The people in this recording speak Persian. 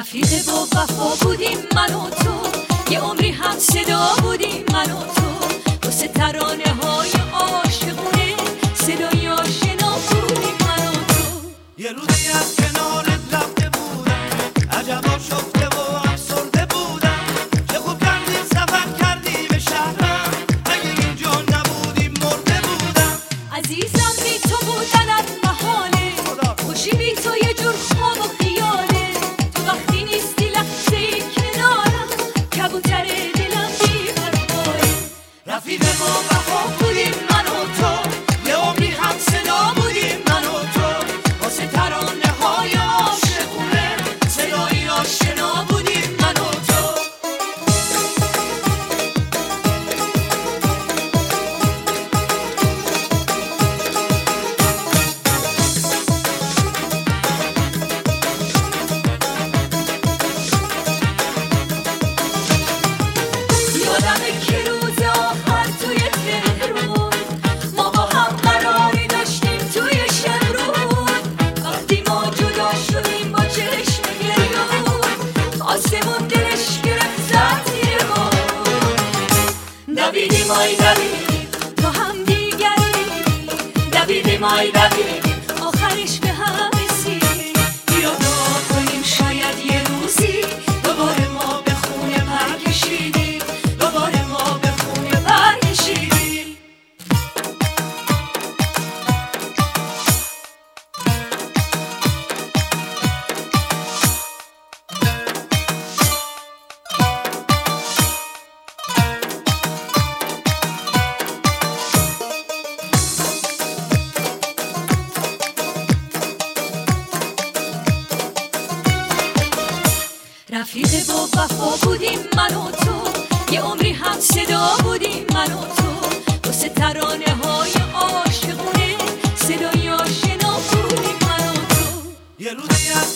رفیق با وفا بودیم من و تو، یه عمری هم صدا بودیم من و تو، واسه ترانه های عاشقونه صدای آشنا بودیم من و تو. یه روزی از کنارت رفته بودم، عجبا شفته و افسرده بودم، چه خوب کردی سفر کردی به شهرم، اگه اینجا نبودیم مرده بودم. عزیزم بی تو بودنت محاله، خوشی بی تو یه جور خواب و خیاله، تو وقتی نیستی لحظه کنارم، کبوتر دلم بی پرواه. رفیق ما وفا بودیم من و تو، یه عمری هم صدا بودیم من و تو، واسه ترانه های عاشقونه صدای آشنا بودیم من و تو. یادمه که روز آخر توی تهرون ما با هم قراری داشتیم توی شمرون، وقتی ما جدا شدیم با چشم گریون، آسمون دلش گرفت زد زیر ما، دویدیم آی دویدیم تا هم دیگر دیدیم، دویدیم آی دویدیم آخرش به هم رسیدیم. بیا دعا کنیم شاید یه روزی دوباره ما به خونه برکشیدیم، دوباره ما به خونه برکشیدیم. رفیق با وفا بودیم من و تو، یه عمری هم صدا بودیم من و تو، واسه ترانه های عاشقونه صدای آشنا بودیم من و تو. یه روزی از